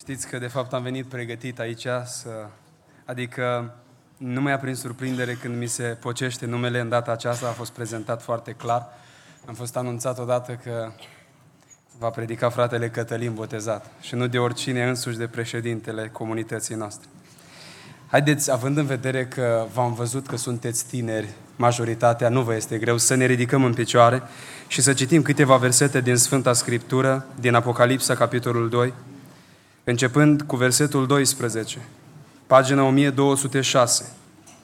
Știți că de fapt am venit pregătit aici, adică nu mi-a prins surprindere când mi se pocește numele în data aceasta, a fost prezentat foarte clar. Am fost anunțat odată că va predica fratele Cătălin Botezat și nu de oricine, însuși de președintele comunității noastre. Haideți, având în vedere că v-am văzut că sunteți tineri, majoritatea, nu vă este greu, să ne ridicăm în picioare și să citim câteva versete din Sfânta Scriptură, din Apocalipsa, capitolul 2, începând cu versetul 12, pagina 1206.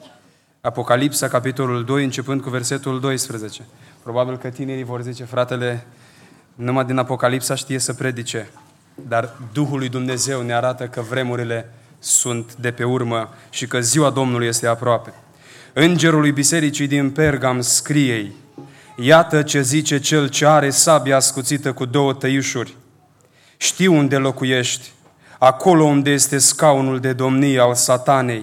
Apocalipsa, capitolul 2, începând cu versetul 12. Probabil că tinerii vor zice, fratele, numai din Apocalipsa știe să predice, dar Duhul lui Dumnezeu ne arată că vremurile sunt de pe urmă și că ziua Domnului este aproape. Îngerul lui bisericii din Pergam scrie-i: iată ce zice cel ce are sabia ascuțită cu două tăișuri. Știu unde locuiești, acolo unde este scaunul de domnie al Satanei.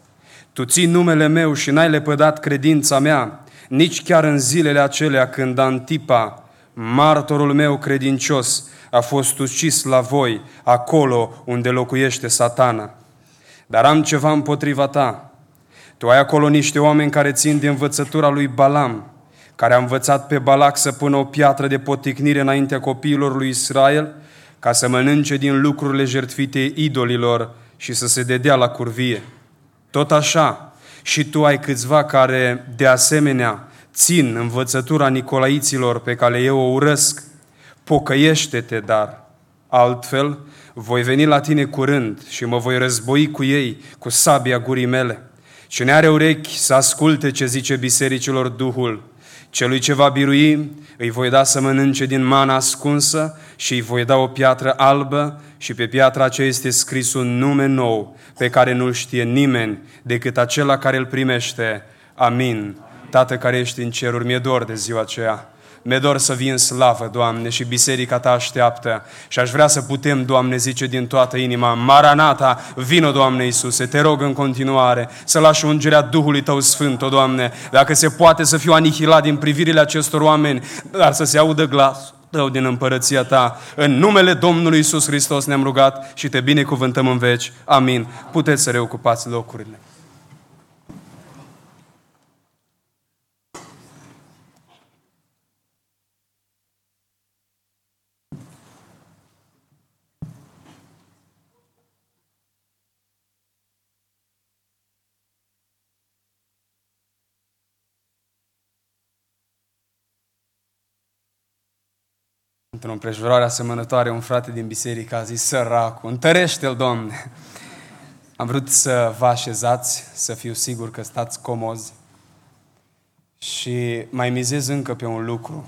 Tu ții numele meu și n-ai lepădat credința mea, nici chiar în zilele acelea când Antipa, martorul meu credincios, a fost ucis la voi, acolo unde locuiește Satana. Dar am ceva împotriva ta. Tu ai acolo niște oameni care țin de învățătura lui Balam, care a învățat pe Balac să pună o piatră de poticnire înaintea copiilor lui Israel, ca să mănânce din lucrurile jertfite idolilor și să se dedea la curvie. Tot așa, și tu ai câțiva care, de asemenea, țin învățătura nicolaiților pe care eu o urăsc. Pocăiește-te, dar altfel voi veni la tine curând și mă voi război cu ei cu sabia gurii mele. Cine are urechi să asculte ce zice bisericilor Duhul. Celui ce va birui îi voi da să mănânce din mana ascunsă și îi voi da o piatră albă și pe piatra aceea este scris un nume nou pe care nu-l știe nimeni decât acela care îl primește. Amin. Tată care ești în ceruri, mi-e dor de ziua aceea. Mi-e dor să vii în slavă, Doamne, și biserica Ta așteaptă. Și aș vrea să putem, Doamne, zice din toată inima, Maranata, vino, Doamne Iisuse, te rog în continuare să lași ungerea Duhului Tău Sfânt, o Doamne, dacă se poate să fiu anihilat din privirile acestor oameni, dar să se audă glasul Tău din împărăția Ta. În numele Domnului Iisus Hristos ne-am rugat și Te binecuvântăm în veci. Amin. Puteți să reocupați locurile. Într-o împrejurare asemănătoare, un frate din biserică a zis, săracul, întărește-l, Doamne! Am vrut să vă așezați, să fiu sigur că stați comozi și mai mizez încă pe un lucru.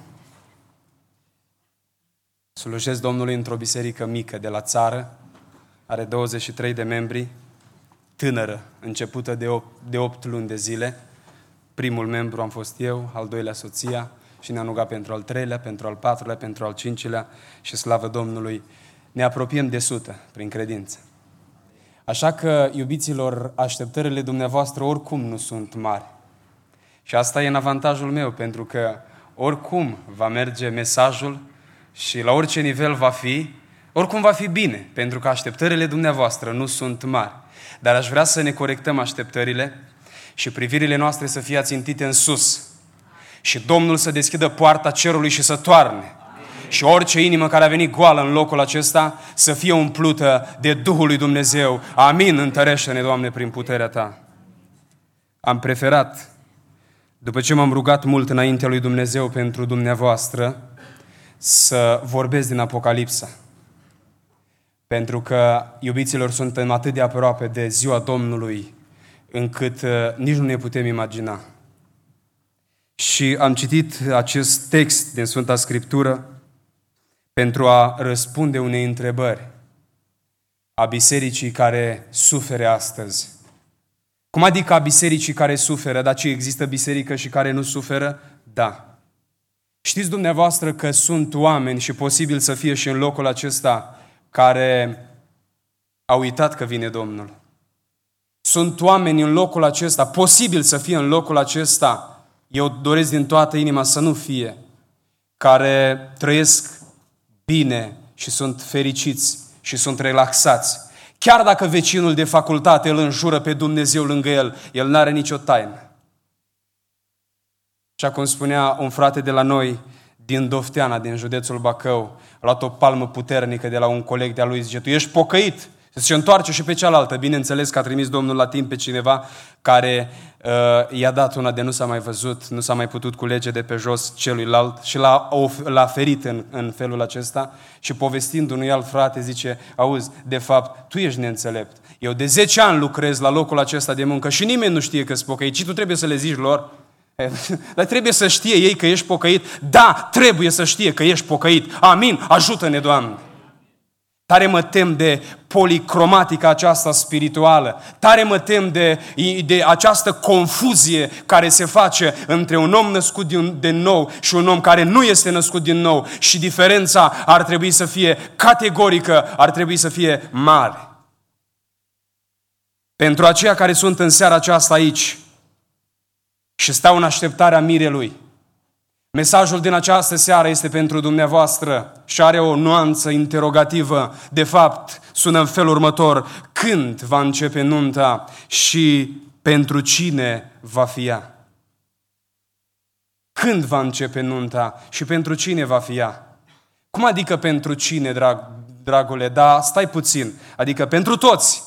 Slujesc Domnului într-o biserică mică de la țară, are 23 de membri, tânără, începută de 8 luni de zile. Primul membru am fost eu, al doilea soția, și ne-am rugat pentru al treilea, pentru al patrulea, pentru al cincilea și slavă Domnului, ne apropiem de 100 prin credință. Așa că, iubiților, așteptările dumneavoastră oricum nu sunt mari. Și asta e în avantajul meu, pentru că oricum va merge mesajul și la orice nivel va fi, oricum va fi bine, pentru că așteptările dumneavoastră nu sunt mari. Dar aș vrea să ne corectăm așteptările și privirile noastre să fie ațintite în sus. Și Domnul să deschidă poarta cerului și să toarne. Amin. Și orice inimă care a venit goală în locul acesta să fie umplută de Duhul lui Dumnezeu. Amin. Întărește-ne, Doamne, prin puterea Ta. Am preferat, după ce m-am rugat mult înaintea lui Dumnezeu pentru dumneavoastră, să vorbesc din Apocalipsa. Pentru că, iubiților, suntem atât de aproape de ziua Domnului, încât nici nu ne putem imagina. Și am citit acest text din Sfânta Scriptură pentru a răspunde unei întrebări a bisericii care suferă astăzi. Cum adică a bisericii care suferă? Dar ce, există biserică și care nu suferă? Da. Știți dumneavoastră că sunt oameni și posibil să fie și în locul acesta care au uitat că vine Domnul. Sunt oameni în locul acesta, posibil să fie în locul acesta, eu doresc din toată inima să nu fie, care trăiesc bine și sunt fericiți și sunt relaxați. Chiar dacă vecinul de facultate îl înjură pe Dumnezeu lângă el n-are nicio taină. Așa cum spunea un frate de la noi, din Dofteana, din județul Bacău, a luat o palmă puternică de la un coleg de-a lui, zice, tu ești pocăit? Se întoarce și pe cealaltă. Bineînțeles că a trimis Domnul la timp pe cineva care i-a dat una de nu s-a mai văzut, nu s-a mai putut culege de pe jos celuilalt și l-a ferit în felul acesta și povestind unui alt frate zice, auzi, de fapt, tu ești neînțelept. Eu de 10 ani lucrez la locul acesta de muncă și nimeni nu știe că-s pocăit, ci tu trebuie să le zici lor. Dar trebuie să știe ei că ești pocăit. Da, trebuie să știe că ești pocăit. Amin, ajută-ne, Doamne. Tare mă tem de policromatica aceasta spirituală. Tare mă tem de această confuzie care se face între un om născut din nou și un om care nu este născut din nou. Și diferența ar trebui să fie categorică, ar trebui să fie mare. Pentru aceia care sunt în seara aceasta aici și stau în așteptarea mirelui, mesajul din această seară este pentru dumneavoastră și are o nuanță interogativă. De fapt, sună în felul următor: când va începe nunta și pentru cine va fi ea? Când va începe nunta și pentru cine va fi ea? Cum adică pentru cine, dragule? Da, stai puțin. Adică pentru toți.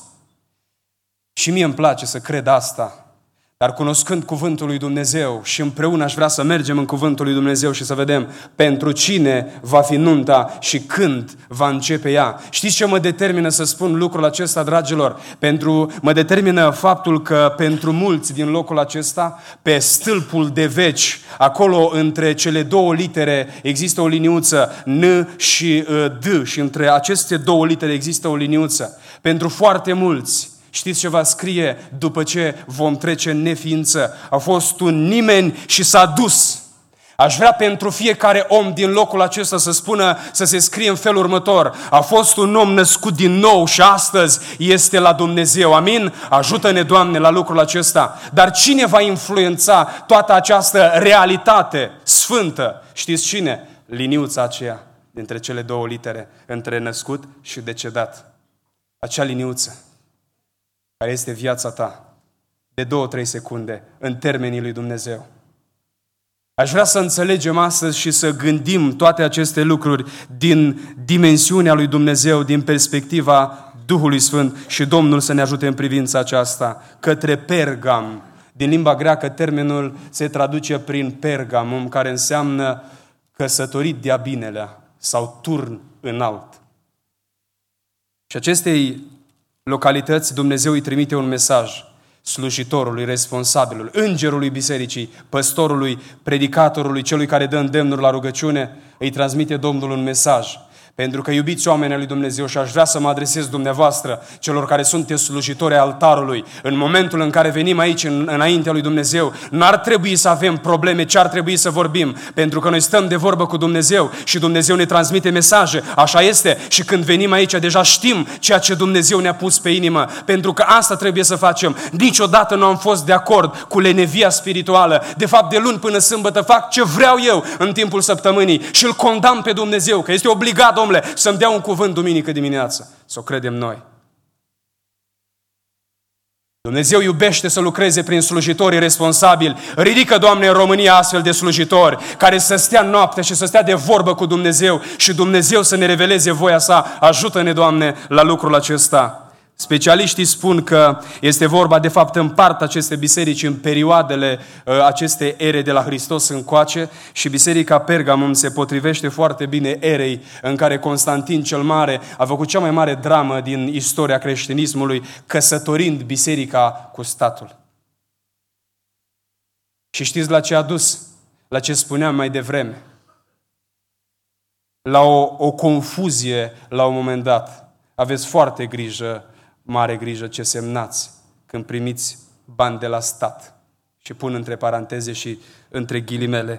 Și mie îmi place să cred asta. Dar cunoscând cuvântul lui Dumnezeu și împreună aș vrea să mergem în cuvântul lui Dumnezeu și să vedem pentru cine va fi nunta și când va începe ea. Știți ce mă determină să spun lucrul acesta, dragilor? Mă determină faptul că pentru mulți din locul acesta, pe stâlpul de veci, acolo între cele două litere există o liniuță N și D și între aceste două litere există o liniuță. Pentru foarte mulți, știți ce va scrie după ce vom trece în neființă? A fost un nimeni și s-a dus. Aș vrea pentru fiecare om din locul acesta să spună, să se scrie în felul următor: a fost un om născut din nou și astăzi este la Dumnezeu. Amin? Ajută-ne, Doamne, la lucrul acesta. Dar cine va influența toată această realitate sfântă? Știți cine? Liniuța aceea dintre cele două litere, între născut și decedat. Acea liniuță care este viața ta, de 2-3 secunde, în termenii lui Dumnezeu. Aș vrea să înțelegem astăzi și să gândim toate aceste lucruri din dimensiunea lui Dumnezeu, din perspectiva Duhului Sfânt și Domnul să ne ajute în privința aceasta. Către Pergam, din limba greacă termenul se traduce prin Pergamum, care înseamnă căsătorit de-a binelea sau turn înalt. Și acestei localități Dumnezeu îi trimite un mesaj slujitorului, responsabilului, îngerului bisericii, păstorului, predicatorului, celui care dă îndemnuri la rugăciune, îi transmite Domnul un mesaj. Pentru că iubiți oamenii lui Dumnezeu și aș vrea să mă adresez dumneavoastră, celor care sunteți slujitori ai altarului, în momentul în care venim aici înaintea lui Dumnezeu, n-ar trebui să avem probleme, ce ar trebui să vorbim, pentru că noi stăm de vorbă cu Dumnezeu și Dumnezeu ne transmite mesaje, așa este, și când venim aici deja știm ceea ce Dumnezeu ne-a pus pe inimă, pentru că asta trebuie să facem. Niciodată nu am fost de acord cu lenevia spirituală. De fapt, de luni până sâmbătă fac ce vreau eu în timpul săptămânii și îl condamn pe Dumnezeu, că este obligat, să-mi dea un cuvânt duminică dimineață. Să o credem noi. Dumnezeu iubește să lucreze prin slujitorii responsabili. Ridică, Doamne, în România astfel de slujitori care să stea noapte și să stea de vorbă cu Dumnezeu și Dumnezeu să ne reveleze voia sa. Ajută-ne, Doamne, la lucrul acesta. Specialiștii spun că este vorba, de fapt, împart aceste biserici în perioadele acestei ere de la Hristos încoace și biserica Pergamum se potrivește foarte bine erei în care Constantin cel Mare a făcut cea mai mare dramă din istoria creștinismului, căsătorind biserica cu statul. Și știți la ce a dus? La ce spuneam mai devreme. La o confuzie la un moment dat. Aveți foarte grijă, mare grijă ce semnați când primiți bani de la stat. Și pun între paranteze și între ghilimele.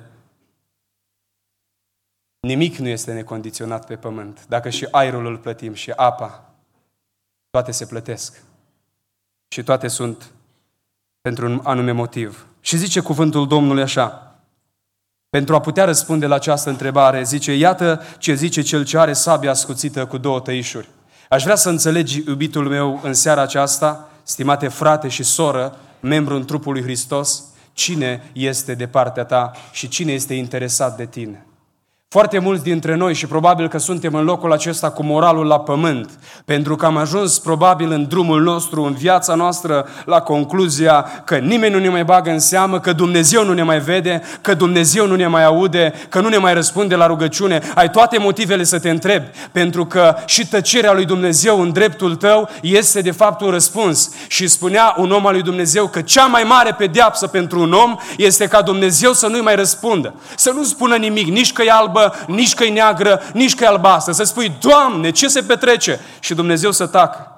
Nimic nu este necondiționat pe pământ. Dacă și aerul îl plătim și apa, toate se plătesc. Și toate sunt pentru un anume motiv. Și zice cuvântul Domnului așa: pentru a putea răspunde la această întrebare, zice: iată ce zice cel ce are sabia ascuțită cu 2 tăișuri. Aș vrea să înțelegi, iubitul meu, în seara aceasta, stimate frate și soră, membru în trupul lui Hristos, cine este de partea ta și cine este interesat de tine. Foarte mulți dintre noi, și probabil că suntem în locul acesta cu moralul la pământ, pentru că am ajuns probabil în drumul nostru, în viața noastră, la concluzia că nimeni nu ne mai bagă în seamă, că Dumnezeu nu ne mai vede, că Dumnezeu nu ne mai aude, că nu ne mai răspunde la rugăciune. Ai toate motivele să te întrebi, pentru că și tăcerea lui Dumnezeu în dreptul tău este de fapt un răspuns. Și spunea un om al lui Dumnezeu că cea mai mare pedeapsă pentru un om este ca Dumnezeu să nu-i mai răspundă, să nu spună nimic, nici că e albă, nici că e neagră, nici că e albastră. Să spui, Doamne, ce se petrece? Și Dumnezeu să tacă.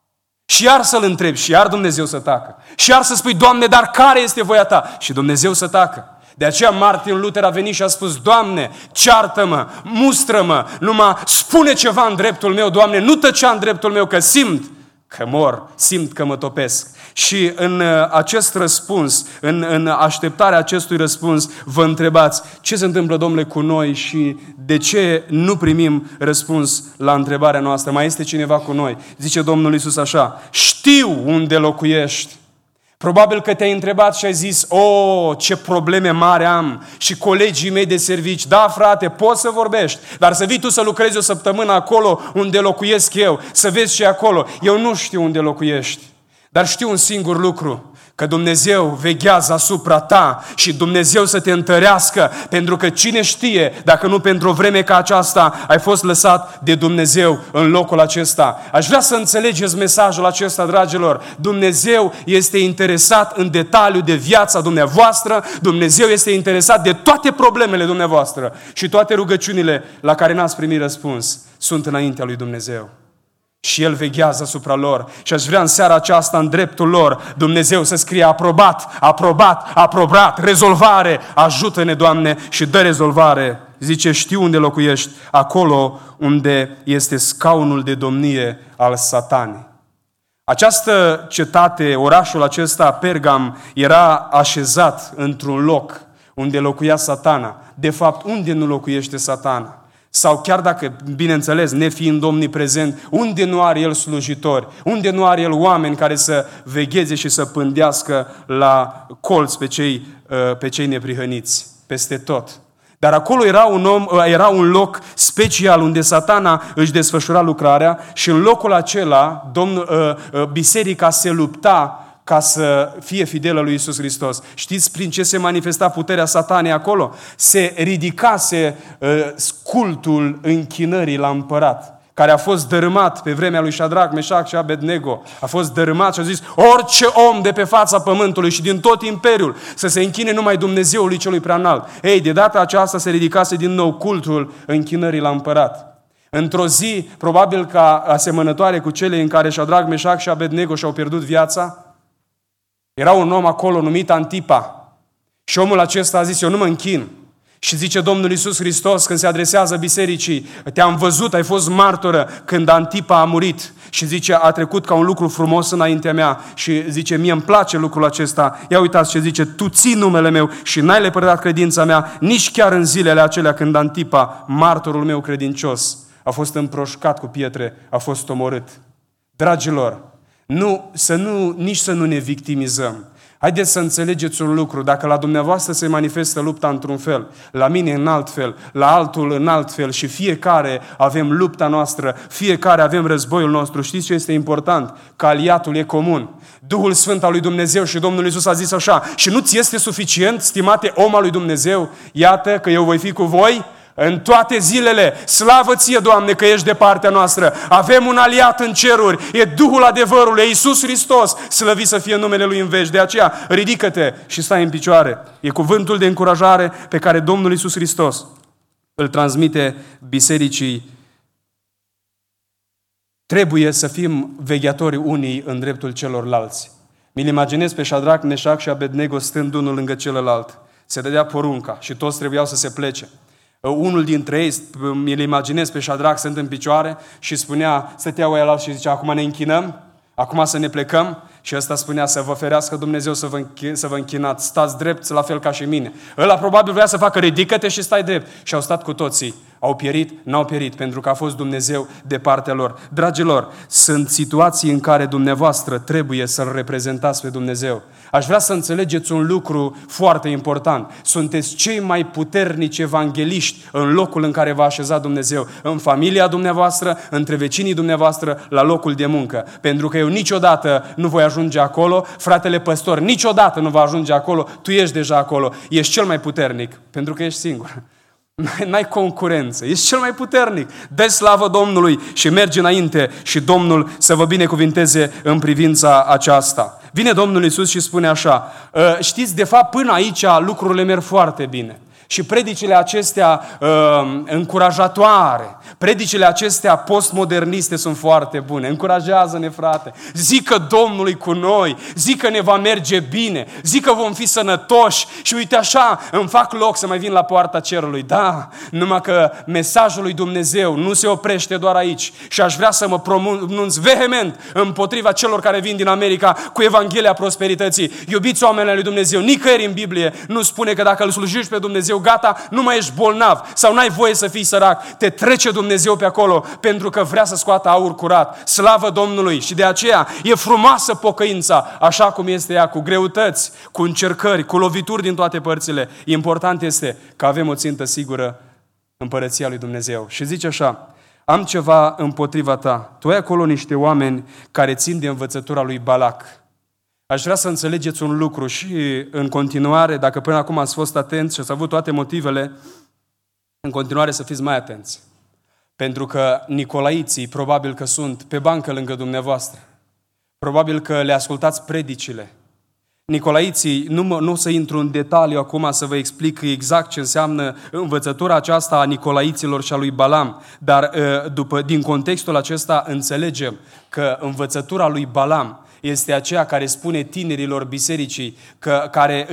Și iar să-L întrebi, și iar Dumnezeu să tacă. Și iar să spui, Doamne, dar care este voia Ta? Și Dumnezeu să tacă. De aceea Martin Luther a venit și a spus, Doamne, ceartă-mă, mustră-mă, numai spune ceva în dreptul meu, Doamne, nu tăcea în dreptul meu, că simt că mor, simt că mă topesc. Și în acest răspuns, în așteptarea acestui răspuns, vă întrebați, ce se întâmplă, Domnule, cu noi și de ce nu primim răspuns la întrebarea noastră? Mai este cineva cu noi? Zice Domnul Iisus așa, știu unde locuiești. Probabil că te-ai întrebat și ai zis, ce probleme mari am și colegii mei de servici. Da, frate, poți să vorbești, dar să vii tu să lucrezi o săptămână acolo unde locuiesc eu, să vezi și acolo. Eu nu știu unde locuiești, dar știu un singur lucru, că Dumnezeu veghează asupra ta și Dumnezeu să te întărească, pentru că cine știe, dacă nu pentru o vreme ca aceasta, ai fost lăsat de Dumnezeu în locul acesta. Aș vrea să înțelegeți mesajul acesta, dragilor. Dumnezeu este interesat în detaliu de viața dumneavoastră, Dumnezeu este interesat de toate problemele dumneavoastră și toate rugăciunile la care n-ați primit răspuns sunt înaintea lui Dumnezeu. Și El veghează asupra lor. Și aș vrea în seara aceasta, în dreptul lor, Dumnezeu să scrie aprobat, aprobat, aprobat, rezolvare. Ajută-ne, Doamne, și dă rezolvare. Zice, știu unde locuiești, acolo unde este scaunul de domnie al Satanei. Această cetate, orașul acesta, Pergam, era așezat într-un loc unde locuia Satana. De fapt, unde nu locuiește Satana? Sau chiar dacă, bineînțeles, nefiind omniprezent, unde nu are El slujitori, unde nu are El oameni care să vegheze și să pândească la colț pe cei neprihăniți, peste tot. Dar acolo era un loc special unde Satana își desfășura lucrarea și în locul acela biserica se lupta ca să fie fidelă lui Iisus Hristos. Știți prin ce se manifesta puterea Satanei acolo? Se ridicase cultul închinării la împărat, care a fost dărâmat pe vremea lui Șadrac, Meșac și Abednego. A fost dărâmat și a zis, orice om de pe fața pământului și din tot imperiul să se închine numai Dumnezeului celui preanalt. Ei, de data aceasta se ridicase din nou cultul închinării la împărat. Într-o zi, probabil ca asemănătoare cu cele în care Șadrac, Meșac și Abednego și-au pierdut viața, era un om acolo numit Antipa. Și omul acesta a zis, eu nu mă închin. Și zice Domnul Iisus Hristos când se adresează bisericii, te-am văzut, ai fost martoră când Antipa a murit. Și zice, a trecut ca un lucru frumos înaintea mea. Și zice, mie îmi place lucrul acesta. Ia uitați ce zice, tu ții numele meu și n-ai lepădat credința mea, nici chiar în zilele acelea când Antipa, martorul meu credincios, a fost împroșcat cu pietre, a fost omorât. Dragilor, nici să nu ne victimizăm. Haideți să înțelegeți un lucru, dacă la dumneavoastră se manifestă lupta într-un fel, la mine în alt fel, la altul în alt fel și fiecare avem lupta noastră, fiecare avem războiul nostru, știți ce este important? Că aliatul e comun. Duhul Sfânt al lui Dumnezeu și Domnul Iisus a zis așa, și nu ți este suficient, stimate om al lui Dumnezeu, iată că eu voi fi cu voi în toate zilele. Slavă ție, Doamne, că ești de partea noastră. Avem un aliat în ceruri. E Duhul adevărului, e Iisus Hristos. Slăvit să fie numele Lui în veci. De aceea, ridică-te și stai în picioare. E cuvântul de încurajare pe care Domnul Iisus Hristos îl transmite bisericii. Trebuie să fim vegheatori unii în dreptul celorlalți. Mi-l imaginez pe Șadrac, Meșac și Abednego stând unul lângă celălalt. Se dădea porunca și toți trebuiau să se plece. Unul dintre ei, mi-l imaginez pe Șadrac stând în picioare și spunea, stătea ăilalalt și zicea, acum ne închinăm, acum să ne plecăm. Și ăsta spunea, să vă ferească Dumnezeu să vă închinați, stați drept la fel ca și mine. Ăla probabil vrea să facă, ridică-te și stai drept. Și au stat cu toții Au pierit? N-au pierit, pentru că a fost Dumnezeu de partea lor. Dragilor, sunt situații în care dumneavoastră trebuie să-L reprezentați pe Dumnezeu. Aș vrea să înțelegeți un lucru foarte important. Sunteți cei mai puternici evangeliști în locul în care v-a așezat Dumnezeu. În familia dumneavoastră, între vecinii dumneavoastră, la locul de muncă. Pentru că eu niciodată nu voi ajunge acolo, fratele păstor niciodată nu va ajunge acolo, tu ești deja acolo. Ești cel mai puternic, pentru că ești singur. N-ai concurență, ești cel mai puternic. Dă slavă Domnului și mergi înainte și Domnul să vă binecuvinteze în privința aceasta. Vine Domnul Iisus și spune așa, știți, de fapt până aici lucrurile merg foarte bine. Și predicile acestea încurajatoare, predicile acestea postmoderniste sunt foarte bune. Încurajează-ne, frate. Zică Domnului cu noi, zică ne va merge bine, zică vom fi sănătoși și uite așa îmi fac loc să mai vin la poarta cerului. Da, numai că mesajul lui Dumnezeu nu se oprește doar aici și aș vrea să mă pronunț vehement împotriva celor care vin din America cu Evanghelia prosperității. Iubiți oamenii lui Dumnezeu, nicăieri în Biblie nu spune că dacă îl slujești pe Dumnezeu, gata, nu mai ești bolnav sau n-ai voie să fii sărac. Te trece Dumnezeu pe acolo pentru că vrea să scoată aur curat. Slavă Domnului! Și de aceea e frumoasă pocăința, așa cum este ea, cu greutăți, cu încercări, cu lovituri din toate părțile. Important este că avem o țintă sigură, împărăția lui Dumnezeu. Și zice așa, am ceva împotriva ta. Tu ai acolo niște oameni care țin de învățătura lui Balac. Aș vrea să înțelegeți un lucru și în continuare, dacă până acum ați fost atenți și ați avut toate motivele, în continuare să fiți mai atenți. Pentru că nicolaiții probabil că sunt pe bancă lângă dumneavoastră. Probabil că le ascultați predicile. Nicolaiții, nu o să intru în detaliu acum să vă explic exact ce înseamnă învățătura aceasta a nicolaiților și a lui Balam, dar din contextul acesta înțelegem că învățătura lui Balam este aceea care spune tinerilor bisericii, care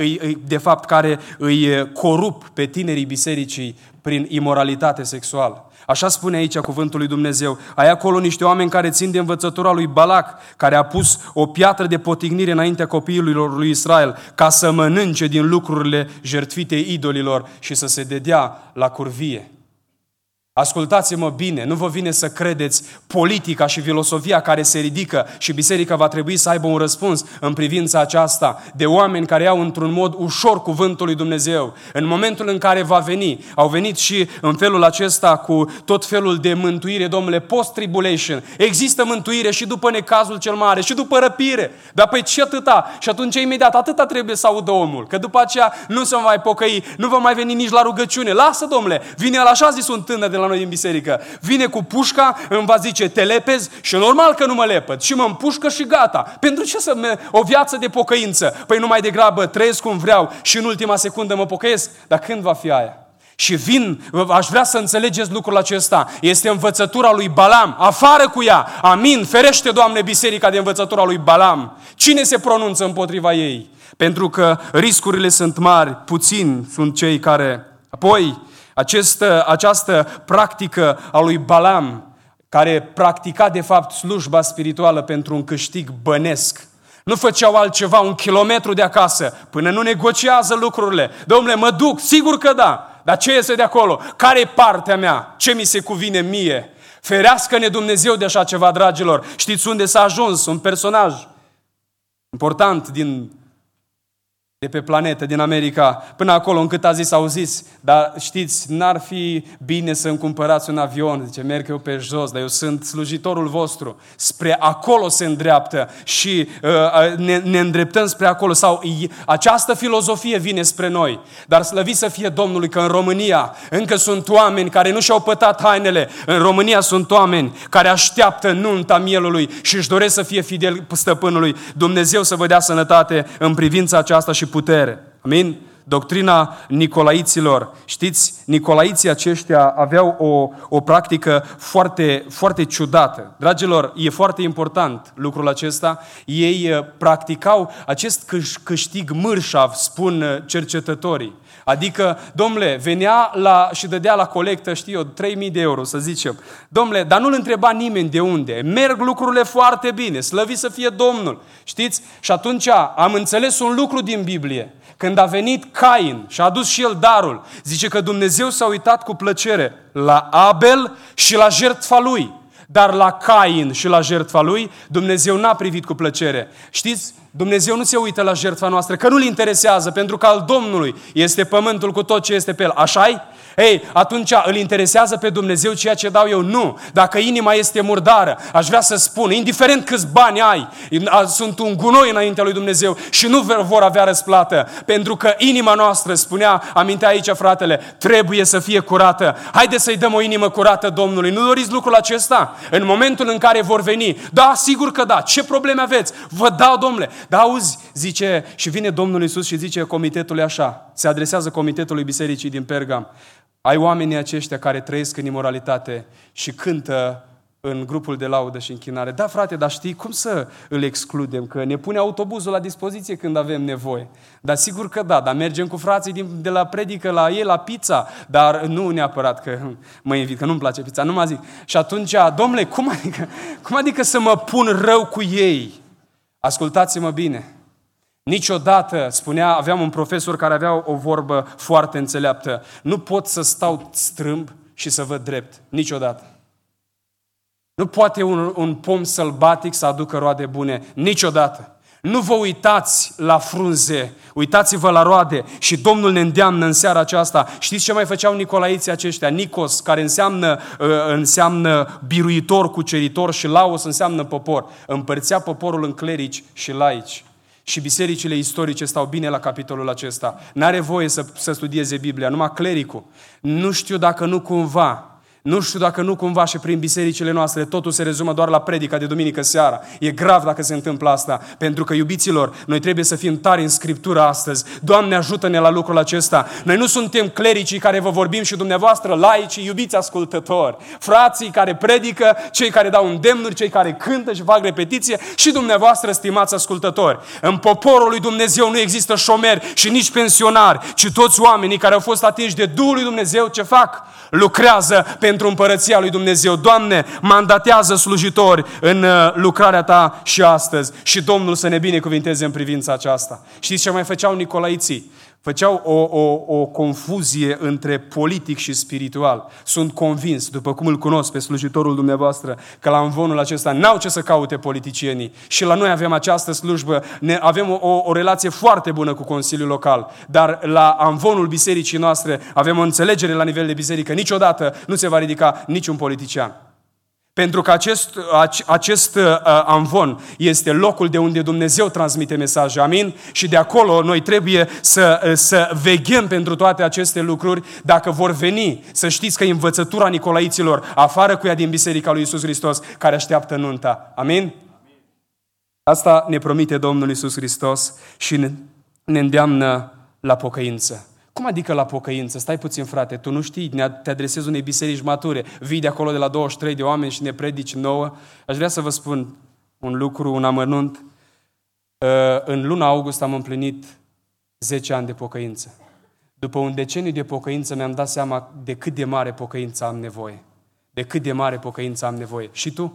îi corup pe tinerii bisericii prin imoralitate sexuală. Așa spune aici cuvântul lui Dumnezeu. Ai acolo niște oameni care țin de învățătura lui Balac, care a pus o piatră de potignire înaintea copiilor lui Israel, ca să mănânce din lucrurile jertfite idolilor și să se dedea la curvie. Ascultați-mă bine, nu vă vine să credeți politica și filosofia care se ridică și biserica va trebui să aibă un răspuns în privința aceasta de oameni care iau într-un mod ușor cuvântul lui Dumnezeu. În momentul în care va veni, au venit și în felul acesta cu tot felul de mântuire, domnule, post-tribulation. Există mântuire și după necazul cel mare și după răpire. Dar păi ce atâta? Și atunci imediat atâta trebuie să audă omul, că după aceea nu se va mai pocăi, nu va mai veni nici la rugăciune. Lasă, domnule, vine la așa zis un tânăr de la noi din biserică. Vine cu pușca, îmi va zice, te lepezi și normal că nu mă lepăd. Și mă împușcă și gata. Pentru ce o viață de pocăință? Păi nu mai degrabă trăiesc cum vreau și în ultima secundă mă pocăiesc. Dar când va fi aia? Și aș vrea să înțelegeți lucrul acesta. Este învățătura lui Balam. Afară cu ea. Amin. Ferește, Doamne, biserica de învățătura lui Balam. Cine se pronunță împotriva ei? Pentru că riscurile sunt mari. Puțini sunt cei care... Apoi, această practică a lui Balam, care practica de fapt slujba spirituală pentru un câștig bănesc. Nu făceau altceva 1 kilometru de acasă până nu negociază lucrurile. Dom'le, mă duc, sigur că da, dar ce iese de acolo? Care-i partea mea? Ce mi se cuvine mie? Ferească-ne Dumnezeu de așa ceva, dragilor. Știți unde s-a ajuns? Un personaj important de pe planetă, din America, până acolo încât a zis, auziți, dar știți, n-ar fi bine să-mi cumpărați un avion, zice, merg eu pe jos, dar eu sunt slujitorul vostru, spre acolo se îndreaptă și ne îndreptăm spre acolo, sau această filozofie vine spre noi, dar slăvit să fie Domnului că în România încă sunt oameni care nu și-au pătat hainele, în România sunt oameni care așteaptă nunta mielului și își doresc să fie fideli stăpânului. Dumnezeu să vă dea sănătate în privința aceasta și putere. Amin? Doctrina nicolaiților. Știți, nicolaiții aceștia aveau o practică foarte, foarte ciudată. Dragilor, e foarte important lucrul acesta. Ei practicau acest câștig mârșav, spun cercetătorii. Adică, domnule, venea și dădea la colectă, 3.000 de euro, să zicem. Domnule, dar nu-l întreba nimeni de unde. Merg lucrurile foarte bine, slăvit să fie Domnul. Știți? Și atunci am înțeles un lucru din Biblie. Când a venit Cain și a adus și el darul, zice că Dumnezeu s-a uitat cu plăcere la Abel și la jertfa lui. Dar la Cain și la jertfa lui, Dumnezeu n-a privit cu plăcere. Știți? Dumnezeu nu se uită la jertfa noastră, că nu-L interesează, pentru că al Domnului este pământul cu tot ce este pe el. Așa-i? Ei, atunci îl interesează pe Dumnezeu ceea ce dau eu? Nu. Dacă inima este murdară, aș vrea să spun, indiferent câți bani ai, sunt un gunoi înaintea lui Dumnezeu și nu vor avea răsplată. Pentru că inima noastră, amintea aici fratele, trebuie să fie curată. Haideți să-i dăm o inimă curată Domnului. Nu doriți lucrul acesta? În momentul în care vor veni, da, sigur că da, ce probleme aveți? Vă dau, Domnule. Da, auzi, zice, și vine Domnul Iisus și zice comitetului așa, se adresează comitetului bisericii din Pergam. Ai oamenii aceștia care trăiesc în imoralitate și cântă în grupul de laudă și închinare. Da, frate, dar știi cum să îl excludem? Că ne pune autobuzul la dispoziție când avem nevoie. Dar sigur că da, dar mergem cu frații de la predică la ei, la pizza, dar nu neapărat că mă invit, că nu-mi place pizza, nu mă zic. Și atunci, domnule, cum adică să mă pun rău cu ei? Ascultați-mă bine. Niciodată, aveam un profesor care avea o vorbă foarte înțeleaptă. Nu pot să stau strâmb și să văd drept. Niciodată. Nu poate un pom sălbatic să aducă roade bune. Niciodată. Nu vă uitați la frunze, uitați-vă la roade și Domnul ne îndeamnă în seara aceasta. Știți ce mai făceau nicolaiții aceștia? Nikos, care înseamnă biruitor, cuceritor, și laos înseamnă popor. Împărțea poporul în clerici și laici. Și bisericile istorice stau bine la capitolul acesta. N-are voie să studieze Biblia, numai clericul. Nu știu dacă nu cumva și prin bisericile noastre totul se rezumă doar la predica de duminică seara. E grav dacă se întâmplă asta, pentru că, iubiților, noi trebuie să fim tari în Scriptură astăzi. Doamne, ajută-ne la lucrul acesta. Noi nu suntem clericii care vă vorbim și dumneavoastră, laicii, iubiți ascultători, frații care predică, cei care dau îndemnuri, cei care cântă și fac repetiție și dumneavoastră, stimați ascultători. În poporul lui Dumnezeu nu există șomeri și nici pensionari, ci toți oamenii care au fost atinși de Duhul lui Dumnezeu, ce fac? Lucrează pentru împărăția lui Dumnezeu. Doamne, mandatează slujitori în lucrarea Ta și astăzi. Și Domnul să ne binecuvinteze în privința aceasta. Știți ce mai făceau nicolaiții? Făceau o confuzie între politic și spiritual. Sunt convins, după cum îl cunosc pe slujitorul dumneavoastră, că la învonul acesta n-au ce să caute politicienii. Și la noi avem această slujbă, avem o relație foarte bună cu Consiliul Local. Dar la învonul bisericii noastre avem o înțelegere la nivel de biserică. Niciodată nu se va ridica niciun politician. Pentru că acest amvon este locul de unde Dumnezeu transmite mesaje. Amin? Și de acolo noi trebuie să veghem pentru toate aceste lucruri. Dacă vor veni, să știți că învățătura nicolaiților, afară cu ea din Biserica lui Iisus Hristos, care așteaptă nunta. Amin? Asta ne promite Domnul Iisus Hristos și ne îndeamnă la pocăință. Cum adică la pocăință? Stai puțin, frate, tu nu știi, te adresezi unei biserici mature, vii de acolo de la 23 de oameni și ne predici nouă. Aș vrea să vă spun un lucru, un amănunt. În luna august am împlinit 10 ani de pocăință. După un deceniu de pocăință mi-am dat seama de cât de mare pocăință am nevoie. De cât de mare pocăință am nevoie. Și tu?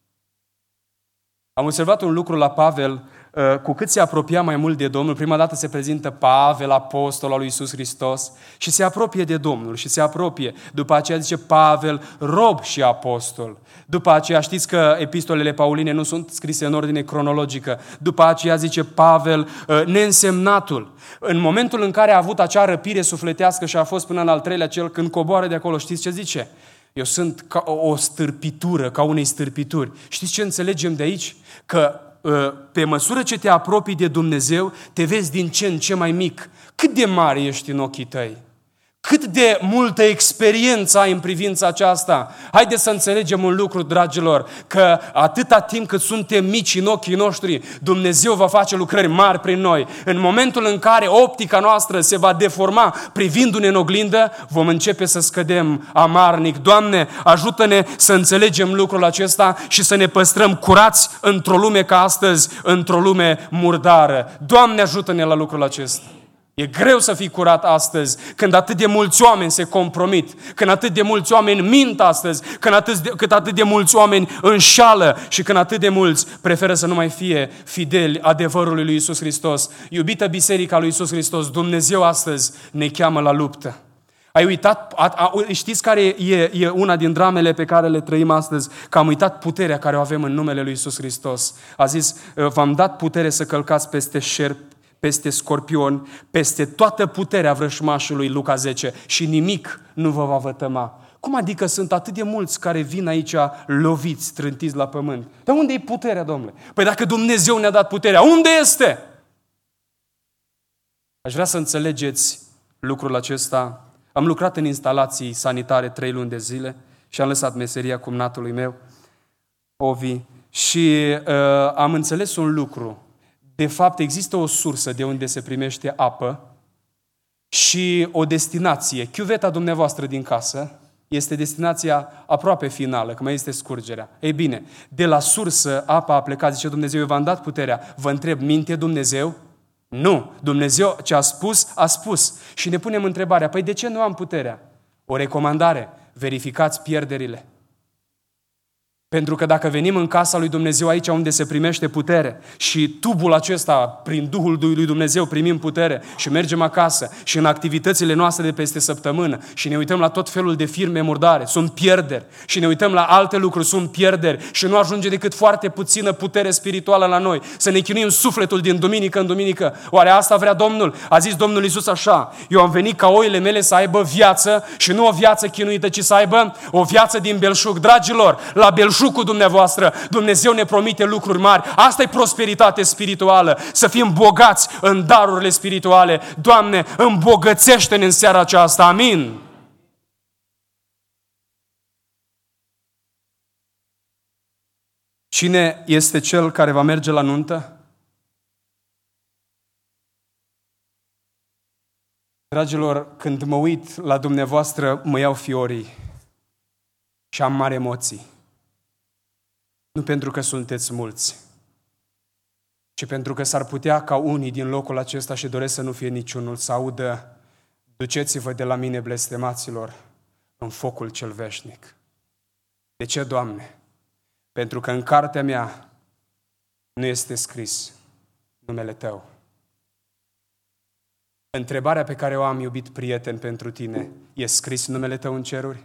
Am observat un lucru la Pavel. Cu cât se apropia mai mult de Domnul, prima dată se prezintă Pavel, apostol al lui Iisus Hristos, și se apropie de Domnul și se apropie. După aceea zice Pavel, rob și apostol. După aceea știți că epistolele pauline nu sunt scrise în ordine cronologică. După aceea zice Pavel, neînsemnatul. În momentul în care a avut acea răpire sufletească și a fost până în al treilea cel, când coboară de acolo, știți ce zice? Eu sunt ca o stârpitură, ca unei stârpituri. Știți ce înțelegem de aici? Că pe măsură ce te apropii de Dumnezeu, te vezi din ce în ce mai mic. Cât de mare ești în ochii tăi? Cât de multă experiență ai în privința aceasta? Haideți să înțelegem un lucru, dragilor, că atâta timp cât suntem mici în ochii noștri, Dumnezeu va face lucrări mari prin noi. În momentul în care optica noastră se va deforma privindu-ne în oglindă, vom începe să scădem amarnic. Doamne, ajută-ne să înțelegem lucrul acesta și să ne păstrăm curați într-o lume ca astăzi, într-o lume murdară. Doamne, ajută-ne la lucrul acesta. E greu să fii curat astăzi, când atât de mulți oameni se compromit, când atât de mulți oameni mint astăzi, când atât de mulți oameni înșală și când atât de mulți preferă să nu mai fie fideli adevărului lui Iisus Hristos. Iubită Biserica lui Iisus Hristos, Dumnezeu astăzi ne cheamă la luptă. Ai uitat, știți care e una din dramele pe care le trăim astăzi? Că am uitat puterea care o avem în numele lui Iisus Hristos. A zis, v-am dat putere să călcați peste șerpi, peste scorpioni, peste toată puterea vrășmașului, Luca 10, și nimic nu vă va vătăma. Cum adică sunt atât de mulți care vin aici loviți, trântiți la pământ? Dar unde e puterea, domnule? Păi dacă Dumnezeu ne-a dat puterea, unde este? Aș vrea să înțelegeți lucrul acesta. Am lucrat în instalații sanitare 3 luni de zile și am lăsat meseria cumnatului meu, Ovi, și am înțeles un lucru. De fapt, există o sursă de unde se primește apă și o destinație. Chiuveta dumneavoastră din casă este destinația aproape finală, că mai este scurgerea. Ei bine, de la sursă apa a plecat, zice Dumnezeu, eu v-am dat puterea. Vă întreb, minte Dumnezeu? Nu. Dumnezeu ce a spus, a spus. Și ne punem întrebarea, păi de ce nu am puterea? O recomandare, verificați pierderile. Pentru că dacă venim în casa lui Dumnezeu, aici unde se primește putere, și tubul acesta, prin Duhul lui Dumnezeu, primim putere și mergem acasă și în activitățile noastre de peste săptămână și ne uităm la tot felul de firme murdare, sunt pierderi, și ne uităm la alte lucruri, sunt pierderi, și nu ajunge decât foarte puțină putere spirituală la noi, să ne chinuim sufletul din duminică în duminică. Oare asta vrea Domnul? A zis Domnul Iisus așa, eu am venit ca oile mele să aibă viață și nu o viață chinuită, ci să aibă o viață din belșug. Dragilor, la belșug cu dumneavoastră, Dumnezeu ne promite lucruri mari. Asta e prosperitate spirituală, să fim bogați în darurile spirituale. Doamne, îmbogățește-ne în seara aceasta. Amin. Cine este cel care va merge la nuntă? Dragilor, când mă uit la dumneavoastră, mă iau fiorii și am mari emoții. Nu pentru că sunteți mulți, ci pentru că s-ar putea ca unii din locul acesta, și doresc să nu fie niciunul, să audă, duceți-vă de la mine, blestemaților, în focul cel veșnic. De ce, Doamne? Pentru că în cartea mea nu este scris numele Tău. Întrebarea pe care o am, iubit prieten, pentru tine, e scris numele Tău în ceruri?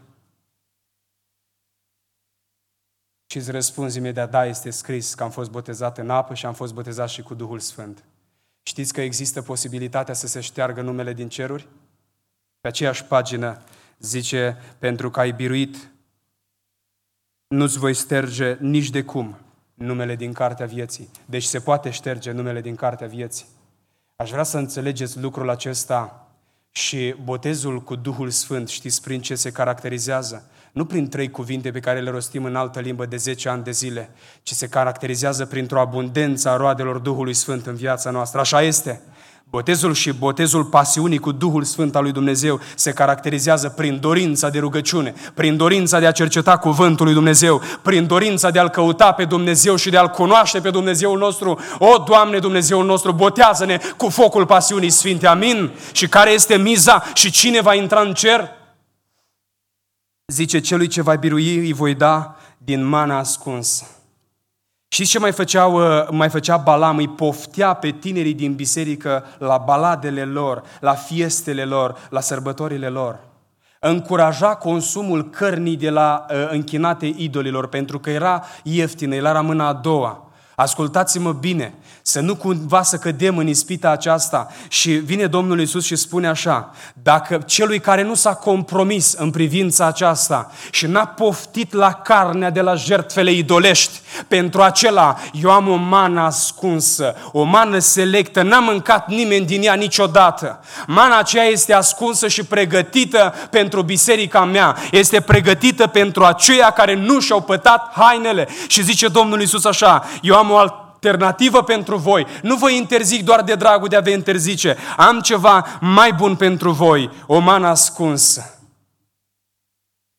Și îți răspunzi imediat, da, este scris că am fost botezat în apă și am fost botezat și cu Duhul Sfânt. Știți că există posibilitatea să se șteargă numele din ceruri? Pe aceeași pagină zice, pentru că ai biruit, nu-ți voi șterge nici de cum numele din cartea vieții. Deci se poate șterge numele din cartea vieții. Aș vrea să înțelegeți lucrul acesta. Și botezul cu Duhul Sfânt, știți prin ce se caracterizează? Nu prin 3 cuvinte pe care le rostim în altă limbă de 10 ani de zile, ci se caracterizează printr-o abundență a roadelor Duhului Sfânt în viața noastră. Așa este. Botezul și botezul pasiunii cu Duhul Sfânt al lui Dumnezeu se caracterizează prin dorința de rugăciune, prin dorința de a cerceta cuvântul lui Dumnezeu, prin dorința de a-L căuta pe Dumnezeu și de a-L cunoaște pe Dumnezeul nostru. O, Doamne, Dumnezeul nostru, botează-ne cu focul pasiunii sfinte. Amin. Și care este miza și cine va intra în cer? Zice, celui ce va birui îi voi da din mana ascunsă. Știți ce mai făcea Balam? Îi poftea pe tinerii din biserică la baladele lor, la fiestele lor, la sărbătorile lor. Încuraja consumul cărnii de la închinate idolilor, pentru că era ieftină, era mâna a doua. Ascultați-mă bine, să nu cumva să cădem în ispita aceasta. Și vine Domnul Iisus și spune așa, dacă celui care nu s-a compromis în privința aceasta și n-a poftit la carnea de la jertfele idolești, pentru acela eu am o mană ascunsă, o mană selectă, n-a mâncat nimeni din ea niciodată. Mana aceea este ascunsă și pregătită pentru biserica mea, este pregătită pentru aceia care nu și-au pătat hainele. Și zice Domnul Iisus așa, eu am o alternativă pentru voi. Nu vă interzic doar de dragul de a vă interzice. Am ceva mai bun pentru voi, o mană ascunsă.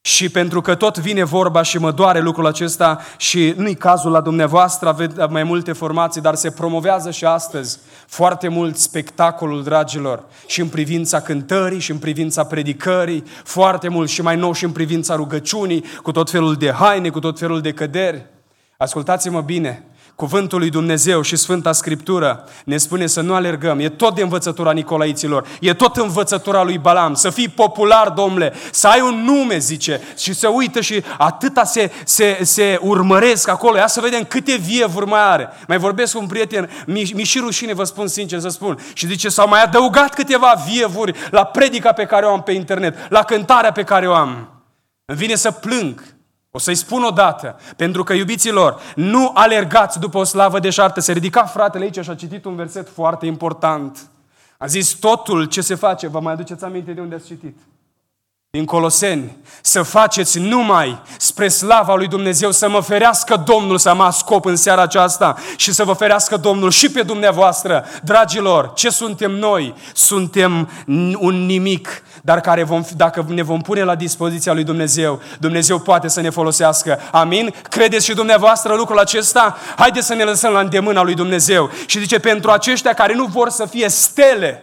Și pentru că tot vine vorba și mă doare lucrul acesta și nu-i cazul la dumneavoastră, aveți mai multe formații, dar se promovează și astăzi foarte mult spectacolul, dragilor, și în privința cântării, și în privința predicării, foarte mult și mai nou și în privința rugăciunii, cu tot felul de haine, cu tot felul de căderi. Ascultați-mă bine, Cuvântul lui Dumnezeu și Sfânta Scriptură ne spune să nu alergăm. E tot de învățătura Nicolaiților, e tot învățătura lui Balam. Să fii popular, domnule, să ai un nume, zice, și se uită și atâta se urmăresc acolo. Ia să vedem câte vievuri mai are. Mai vorbesc cu un prieten, mi și rușine, vă spun sincer să spun. Și zice, s-au mai adăugat câteva vievuri la predica pe care o am pe internet, la cântarea pe care o am. Îmi vine să plâng. O să-i spun odată, pentru că, iubiților, nu alergați după o slavă deșartă. Se ridica fratele aici și a citit un verset foarte important. A zis, totul ce se face, vă mai aduceți aminte de unde ați citit? Din Coloseni, să faceți numai spre slava lui Dumnezeu, să mă ferească Domnul, să mă scop în seara aceasta și să vă ferească Domnul și pe dumneavoastră. Dragilor, ce suntem noi? Suntem un nimic, dar dacă ne vom pune la dispoziția lui Dumnezeu, Dumnezeu poate să ne folosească. Amin? Credeți și dumneavoastră lucrul acesta? Haideți să ne lăsăm la îndemâna lui Dumnezeu. Și zice, pentru aceștia care nu vor să fie stele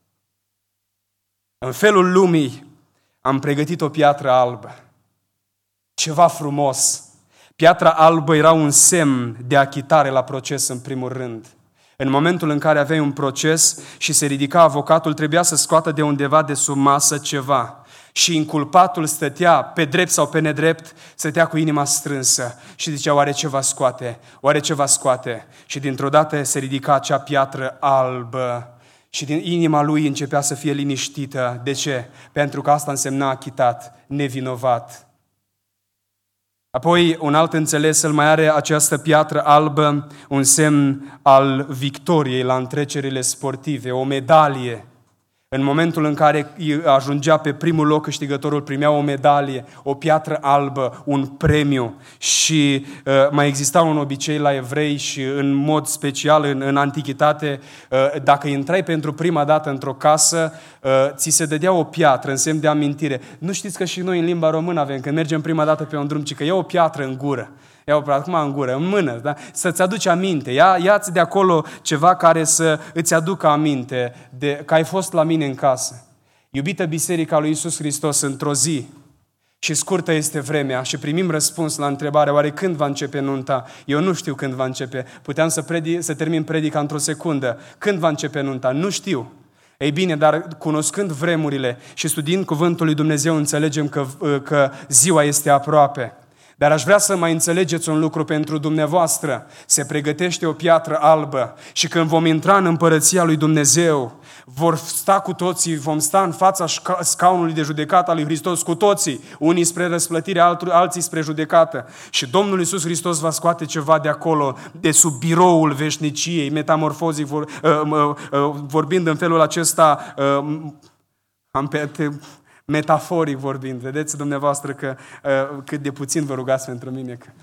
în felul lumii, am pregătit o piatră albă. Ceva frumos. Piatra albă era un semn de achitare la proces în primul rând. În momentul în care aveai un proces și se ridica avocatul, trebuia să scoată de undeva de sub masă ceva. Și inculpatul stătea pe drept sau pe nedrept, stătea cu inima strânsă și zicea, oare ce va scoate? Oare ce va scoate? Și dintr-o dată se ridica acea piatră albă. Și din inima lui începea să fie liniștită. De ce? Pentru că asta însemna achitat, nevinovat. Apoi, un alt înțeles, îl mai are această piatră albă, un semn al victoriei la întrecerile sportive, o medalie. În momentul în care ajungea pe primul loc, câștigătorul primea o medalie, o piatră albă, un premiu. Și mai exista un obicei la evrei și în mod special în antichitate, dacă intrai pentru prima dată într-o casă, ți se dădea o piatră în semn de amintire. Nu știți că și noi în limba română avem, când mergem prima dată pe un drum, ci că ia o piatră în gură. Ia-o acum în gură, în mână, da? Să-ți aduci aminte. Ia-ți de acolo ceva care să îți aducă aminte că ai fost la mine în casă. Iubită Biserica lui Iisus Hristos, într-o zi, și scurtă este vremea, și primim răspuns la întrebare, oare când va începe nunta? Eu nu știu când va începe. Puteam să termin predica într-o secundă. Când va începe nunta? Nu știu. Ei bine, dar cunoscând vremurile și studiind cuvântul lui Dumnezeu, înțelegem că ziua este aproape. Dar aș vrea să mai înțelegeți un lucru pentru dumneavoastră. Se pregătește o piatră albă și când vom intra în împărăția lui Dumnezeu, vom sta în fața scaunului de judecată al lui Hristos cu toții, unii spre răsplătire, alții spre judecată. Și Domnul Iisus Hristos va scoate ceva de acolo, de sub biroul veșniciei, metamorfozii, vorbind în felul acesta, metaforic vorbind. Vedeți dumneavoastră că cât de puțin vă rugați pentru mine. Că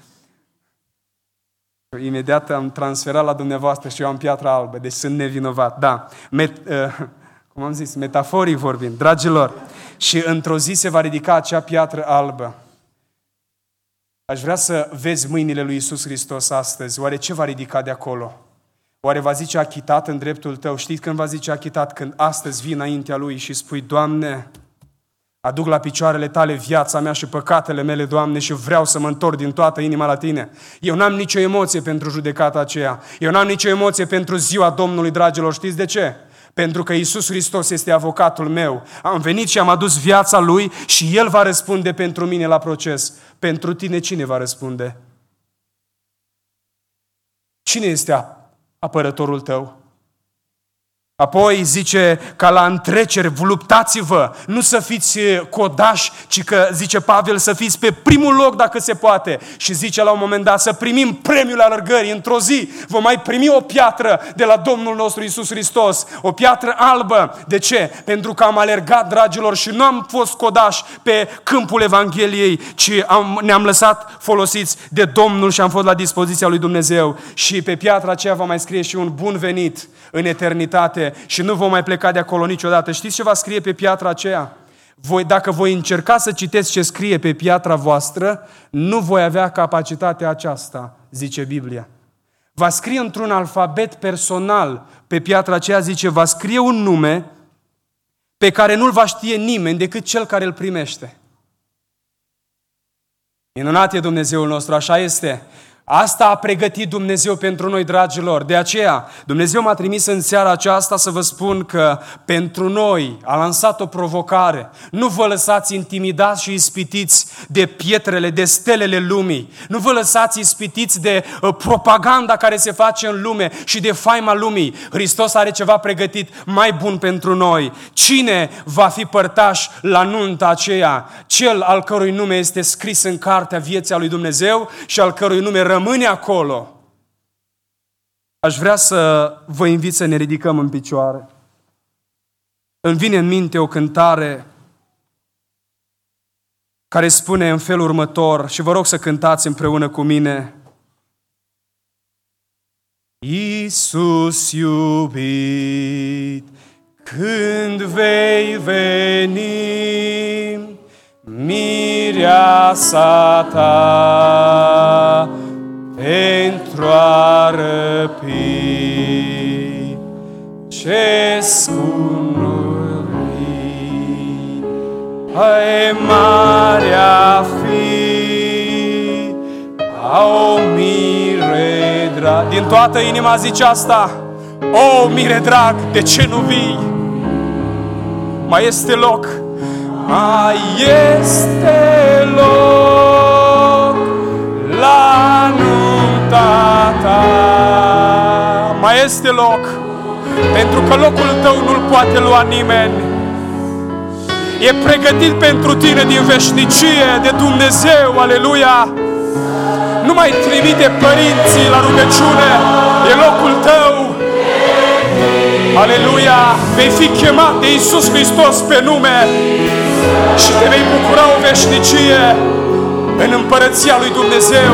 imediat am transferat la dumneavoastră și eu am piatra albă, deci sunt nevinovat. Da, cum am zis, metaforic vorbind, dragilor. Și într-o zi se va ridica acea piatră albă. Aș vrea să vezi mâinile lui Iisus Hristos astăzi. Oare ce va ridica de acolo? Oare va zice achitat în dreptul tău? Știți când va zice achitat? Când astăzi vii înaintea lui și spui, Doamne, aduc la picioarele tale viața mea și păcatele mele, Doamne, și vreau să mă întorc din toată inima la tine. Eu n-am nicio emoție pentru judecata aceea. Eu n-am nicio emoție pentru ziua Domnului, dragilor. Știți de ce? Pentru că Iisus Hristos este avocatul meu. Am venit și am adus viața Lui și El va răspunde pentru mine la proces. Pentru tine cine va răspunde? Cine este apărătorul tău? Apoi zice, ca la întreceri, luptați-vă, nu să fiți codași, ci că, zice Pavel, să fiți pe primul loc dacă se poate. Și zice la un moment dat, să primim premiul alergării. Într-o zi vom mai primi o piatră de la Domnul nostru Iisus Hristos, o piatră albă. De ce? Pentru că am alergat, dragilor, și nu am fost codași pe câmpul Evangheliei, ci ne-am lăsat folosiți de Domnul și am fost la dispoziția lui Dumnezeu. Și pe piatra aceea va mai scrie și un bun venit în eternitate. Și nu vom mai pleca de acolo niciodată. Știți ce va scrie pe piatra aceea? Dacă voi încerca să citeți ce scrie pe piatra voastră, nu voi avea capacitatea aceasta, zice Biblia. Va scrie într-un alfabet personal pe piatra aceea, zice, va scrie un nume pe care nu-l va știe nimeni decât cel care îl primește. Minunat e Dumnezeul nostru, așa este. Asta a pregătit Dumnezeu pentru noi, dragilor. De aceea, Dumnezeu m-a trimis în seara aceasta să vă spun că pentru noi a lansat o provocare. Nu vă lăsați intimidați și ispitiți de pietrele, de stelele lumii. Nu vă lăsați ispitiți de propaganda care se face în lume și de faima lumii. Hristos are ceva pregătit mai bun pentru noi. Cine va fi părtaș la nunta aceea? Cel al cărui nume este scris în cartea vieții a lui Dumnezeu și al cărui nume rămâne acolo. Aș vrea să vă invit să ne ridicăm în picioare. Îmi vine în minte o cântare care spune în felul următor și vă rog să cântați împreună cu mine. Iisus iubit, când vei veni, mireasa ta pentru a răpi ce scunuri ai marea fi a o mire drag. Din toată inima zice asta: o mire drag, de ce nu vii? Mai este loc. Mai este loc la nunta ta. Mai este loc, pentru că locul tău nu-l poate lua nimeni. E pregătit pentru tine din veșnicie de Dumnezeu, aleluia! Nu mai trimite părinții la rugăciune, e locul tău. Aleluia! Vei fi chemat de Iisus Hristos pe nume și te vei bucura o veșnicie în împărăția lui Dumnezeu.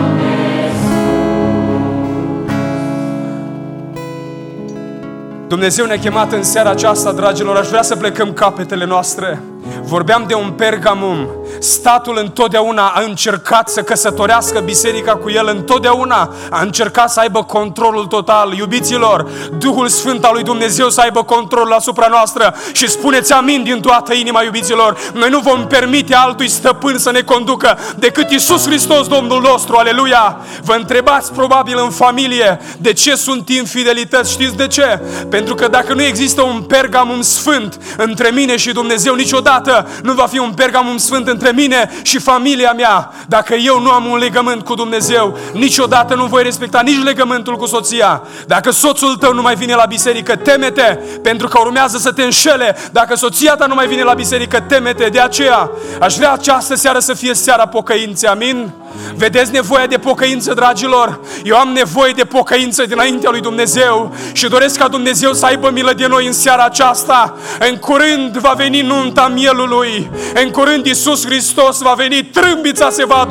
Dumnezeu ne-a chemat în seara aceasta, dragilor, aș vrea să plecăm capetele noastre. Vorbeam de un Pergamum. Statul întotdeauna a încercat să căsătorească biserica cu el, întotdeauna a încercat să aibă controlul total. Iubiților, Duhul Sfânt al lui Dumnezeu să aibă controlul asupra noastră și spuneți amin din toată inima, iubiților. Noi nu vom permite altui stăpân să ne conducă decât Iisus Hristos, Domnul nostru, aleluia! Vă întrebați probabil în familie de ce sunt infidelități, știți de ce? Pentru că dacă nu există un Pergamum sfânt între mine și Dumnezeu, niciodată nu va fi un Pergamum sfânt între mine și familia mea. Dacă eu nu am un legământ cu Dumnezeu, niciodată nu voi respecta nici legământul cu soția. Dacă soțul tău nu mai vine la biserică, teme-te, pentru că urmează să te înșele. Dacă soția ta nu mai vine la biserică, teme-te. De aceea, aș vrea această seară să fie seara pocăinței, amin? Vedeți nevoia de pocăință, dragilor? Eu am nevoie de pocăință dinaintea lui Dumnezeu și doresc ca Dumnezeu să aibă milă de noi în seara aceasta. În curând va veni nunta mielului. În curând Iisus Hristos va veni, trâmbița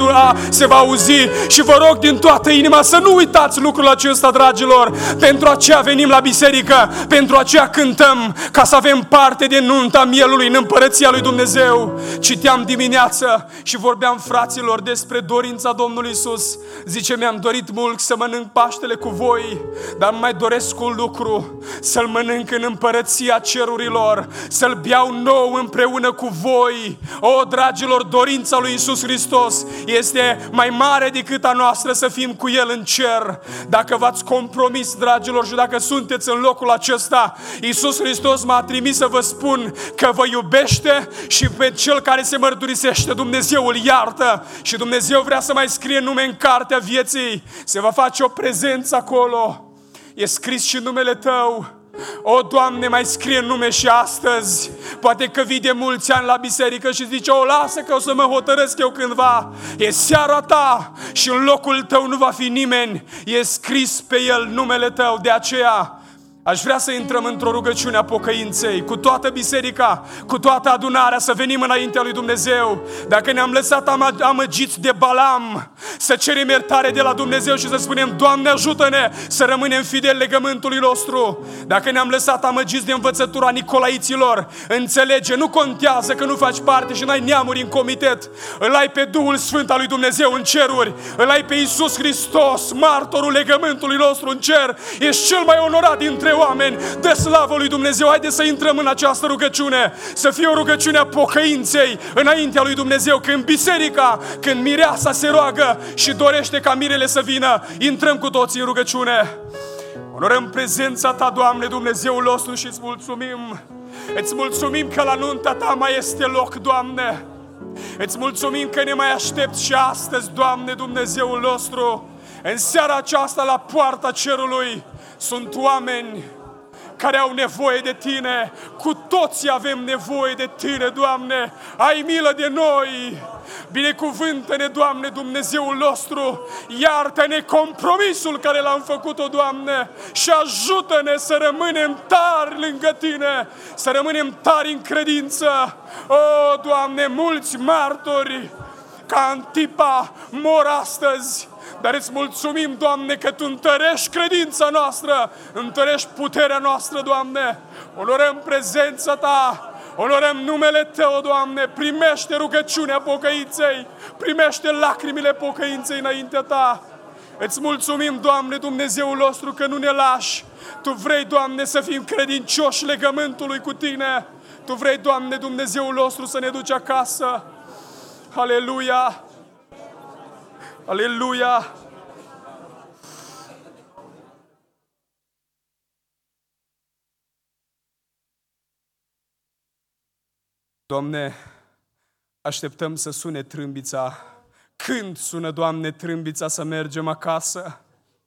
se va auzi și vă rog din toată inima să nu uitați lucrul acesta, dragilor. Pentru aceea venim la biserică, pentru aceea cântăm, ca să avem parte de nunta mielului în împărăția lui Dumnezeu. Citeam dimineață și vorbeam, fraților, despre dorința Domnului Iisus. Zice, mi-am dorit mult să mănânc Paștele cu voi, dar mai doresc un lucru, să-l mănânc în împărăția cerurilor, să-l beau nou împreună cu voi. O, dragilor, dorința lui Iisus Hristos este mai mare decât a noastră, să fim cu El în cer. Dacă v-ați compromis, dragilor, și dacă sunteți în locul acesta, Iisus Hristos m-a trimis să vă spun că vă iubește și pe cel care se mărturisește, Dumnezeu îl iartă și Dumnezeu vrea să mai scrie nume în cartea vieții. Se va face o prezență acolo. E scris și numele tău. O, Doamne, mai scrie nume și astăzi. Poate că vii de mulți ani la biserică și zice, o, lasă că o să mă hotărăsc eu cândva. E seara ta și în locul tău nu va fi nimeni. E scris pe el numele tău. De aceea Aș vrea să intrăm într-o rugăciune a pocăinței, cu toată biserica, cu toată adunarea, să venim înaintea lui Dumnezeu. Dacă ne-am lăsat amăgiți de Balam, să cerem iertare de la Dumnezeu și să spunem: Doamne, ajută-ne să rămânem fideli legământului nostru. Dacă ne-am lăsat amăgiți de învățătura Nicolaiților, înțelege, nu contează că nu faci parte și n-ai neamuri în comitet. Îl ai pe Duhul Sfânt al lui Dumnezeu în ceruri, îl ai pe Iisus Hristos, martorul legământului nostru în cer. Ești cel mai onorat dintre oameni, de slavă lui Dumnezeu. Haideți să intrăm în această rugăciune, să fie o rugăciune a pocăinței înaintea lui Dumnezeu. Când biserica, când mireasa se roagă și dorește ca mirele să vină, intrăm cu toții în rugăciune. Onorăm prezența Ta, Doamne, Dumnezeul nostru, și îți mulțumim. Îți mulțumim că la nunta Ta mai este loc, Doamne. Îți mulțumim că ne mai aștepți și astăzi, Doamne, Dumnezeul nostru. În seara aceasta, la poarta cerului, sunt oameni care au nevoie de Tine. Cu toții avem nevoie de Tine, Doamne. Ai milă de noi. Binecuvântă-ne, Doamne, Dumnezeul nostru. Iartă-ne compromisul care l-am făcut-o, Doamne, și ajută-ne să rămânem tari lângă Tine, să rămânem tari în credință. O, Doamne, mulți martori ca Antipa mor astăzi, dar îți mulțumim, Doamne, că Tu întărești credința noastră, întărești puterea noastră, Doamne. Onorăm prezența Ta, onorăm numele Tău, Doamne. Primește rugăciunea pocăinței, primește lacrimile pocăinței înaintea Ta. Îți mulțumim, Doamne, Dumnezeul nostru, că nu ne lași. Tu vrei, Doamne, să fim credincioși legământului cu Tine. Tu vrei, Doamne, Dumnezeul nostru, să ne duci acasă. Aleluia! Aleluia! Doamne, așteptăm să sune trâmbița. Când sună, Doamne, trâmbița, să mergem acasă?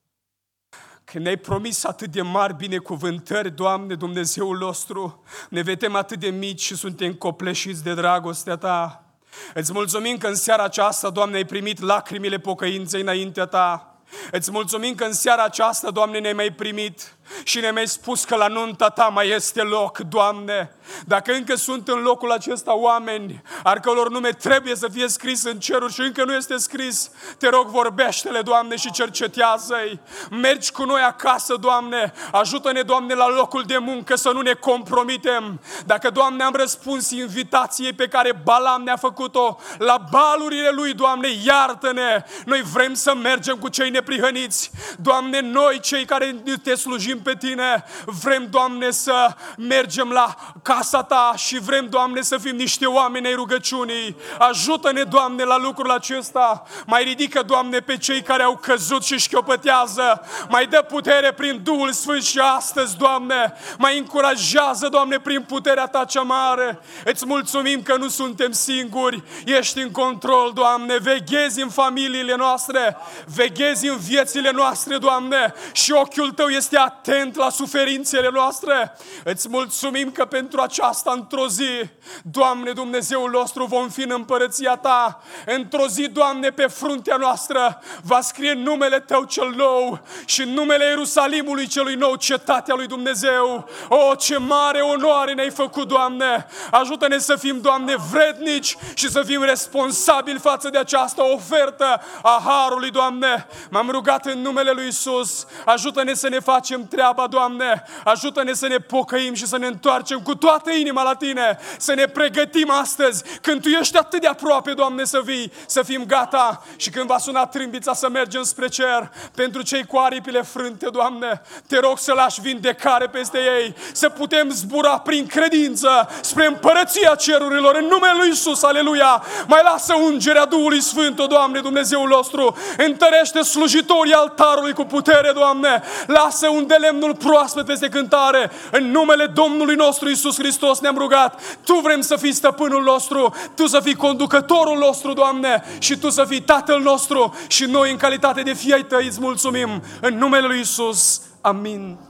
Când ne-ai promis atât de mari binecuvântări, Doamne, Dumnezeul nostru, ne vedem atât de mici și suntem copleșiți de dragostea Ta. Îți mulțumim că în seara aceasta, Doamne, ai primit lacrimile pocăinței înaintea Ta. Îți mulțumim că în seara aceasta, Doamne, ne-ai mai primit și ne-ai mai spus că la nunta Ta mai este loc, Doamne. Dacă încă sunt în locul acesta oameni al căror nume trebuie să fie scris în ceruri și încă nu este scris, Te rog, vorbește-le, Doamne, și cercetează-i. Mergi cu noi acasă, Doamne. Ajută-ne, Doamne, la locul de muncă să nu ne compromitem. Dacă, Doamne, am răspuns invitației pe care Balam ne-a făcut-o la balurile lui, Doamne, iartă-ne. Noi vrem să mergem cu cei neprihăniți. Doamne, noi, cei care Te slujim pe Tine, vrem, Doamne, să mergem la casa Ta și vrem, Doamne, să fim niște oameni ai rugăciunii. Ajută-ne, Doamne, la lucrul acesta. Mai ridică, Doamne, pe cei care au căzut și șchiopătează. Mai dă putere prin Duhul Sfânt și astăzi, Doamne. Mai încurajează, Doamne, prin puterea Ta cea mare. Îți mulțumim că nu suntem singuri. Ești în control, Doamne. Veghezi în familiile noastre. Veghezi în viețile noastre, Doamne. Și ochiul Tău este atent la suferințele noastre. Îți mulțumim că pentru aceasta, într-o zi, Doamne, Dumnezeul nostru, vom fi în împărăția Ta. Într-o zi, Doamne, pe fruntea noastră va scrie numele Tău cel nou și numele Ierusalimului celui nou, cetatea lui Dumnezeu. O, ce mare onoare ne-ai făcut, Doamne! Ajută-ne să fim, Doamne, vrednici și să fim responsabili față de această ofertă a harului, Doamne. M-am rugat în numele lui Iisus. Ajută-ne să ne facem treaba, Doamne. Ajută-ne să ne pocăim și să ne întoarcem cu toată inima la Tine. Să ne pregătim astăzi, când Tu ești atât de aproape, Doamne, să vii, să fim gata. Și când va suna trâmbița, să mergem spre cer. Pentru cei cu aripile frânte, Doamne, Te rog să lași vindecare peste ei, să putem zbura prin credință spre împărăția cerurilor, în numele lui Iisus, aleluia. Mai lasă ungerea Duhului Sfânt, o, Doamne, Dumnezeul nostru. Întărește slujitorii altarului cu putere, Doamne. Lasă un de lemnul proaspăt peste cântare. În numele Domnului nostru Iisus Hristos ne-am rugat. Tu vrem să fii stăpânul nostru, Tu să fii conducătorul nostru, Doamne, și Tu să fii Tatăl nostru și noi, în calitate de fii ai Tăi, îți mulțumim. În numele lui Iisus. Amin.